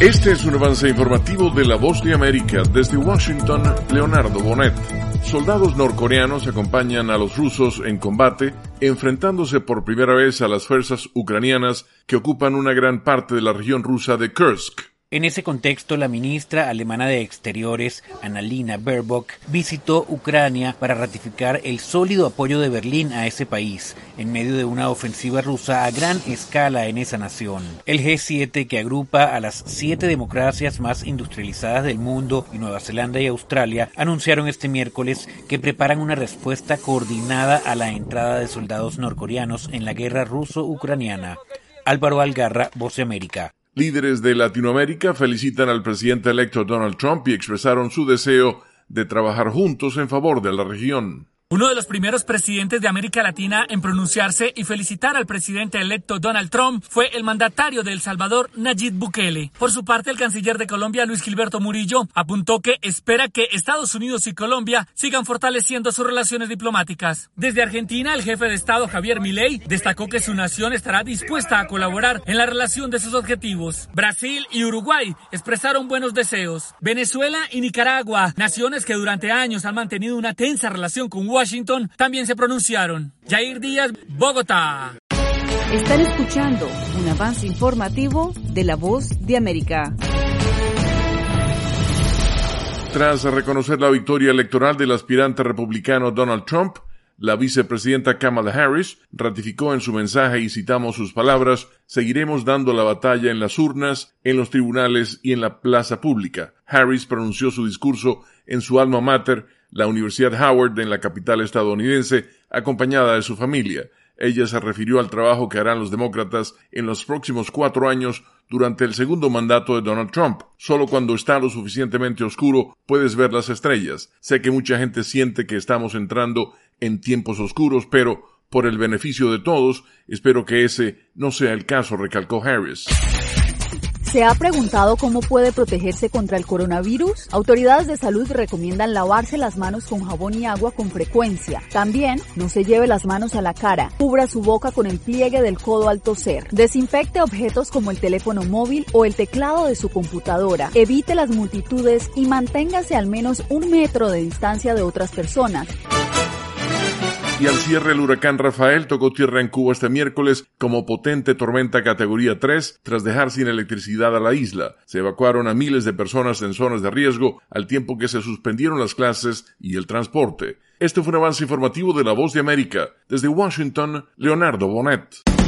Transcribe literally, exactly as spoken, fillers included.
Este es un avance informativo de La Voz de América. Desde Washington, Leonardo Bonet. Soldados norcoreanos acompañan a los rusos en combate, enfrentándose por primera vez a las fuerzas ucranianas que ocupan una gran parte de la región rusa de Kursk. En ese contexto, la ministra alemana de Exteriores, Annalena Baerbock, visitó Ucrania para ratificar el sólido apoyo de Berlín a ese país, en medio de una ofensiva rusa a gran escala en esa nación. El G siete, que agrupa a las siete democracias más industrializadas del mundo, y Nueva Zelanda y Australia, anunciaron este miércoles que preparan una respuesta coordinada a la entrada de soldados norcoreanos en la guerra ruso-ucraniana. Álvaro Algarra, Voz de América. Líderes de Latinoamérica felicitan al presidente electo Donald Trump y expresaron su deseo de trabajar juntos en favor de la región. Uno de los primeros presidentes de América Latina en pronunciarse y felicitar al presidente electo Donald Trump fue el mandatario de El Salvador, Nayib Bukele. Por su parte, el canciller de Colombia, Luis Gilberto Murillo, apuntó que espera que Estados Unidos y Colombia sigan fortaleciendo sus relaciones diplomáticas. Desde Argentina, el jefe de Estado, Javier Milei, destacó que su nación estará dispuesta a colaborar en la relación de sus objetivos. Brasil y Uruguay expresaron buenos deseos. Venezuela y Nicaragua, naciones que durante años han mantenido una tensa relación con Washington, Washington, también se pronunciaron. Jair Díaz, Bogotá. Están escuchando un avance informativo de La Voz de América. Tras reconocer la victoria electoral del aspirante republicano Donald Trump, la vicepresidenta Kamala Harris ratificó en su mensaje, y citamos sus palabras: "Seguiremos dando la batalla en las urnas, en los tribunales y en la plaza pública". Harris pronunció su discurso en su alma mater, la Universidad Howard, en la capital estadounidense, acompañada de su familia. Ella se refirió al trabajo que harán los demócratas en los próximos cuatro años durante el segundo mandato de Donald Trump. Solo cuando está lo suficientemente oscuro puedes ver las estrellas. Sé que mucha gente siente que estamos entrando en tiempos oscuros, pero por el beneficio de todos, espero que ese no sea el caso, recalcó Harris. ¿Se ha preguntado cómo puede protegerse contra el coronavirus? Autoridades de salud recomiendan lavarse las manos con jabón y agua con frecuencia. También, no se lleve las manos a la cara. Cubra su boca con el pliegue del codo al toser. Desinfecte objetos como el teléfono móvil o el teclado de su computadora. Evite las multitudes y manténgase al menos un metro de distancia de otras personas. Y al cierre, el huracán Rafael tocó tierra en Cuba este miércoles como potente tormenta categoría tres tras dejar sin electricidad a la isla. Se evacuaron a miles de personas en zonas de riesgo al tiempo que se suspendieron las clases y el transporte. Este fue un avance informativo de La Voz de América. Desde Washington, Leonardo Bonet.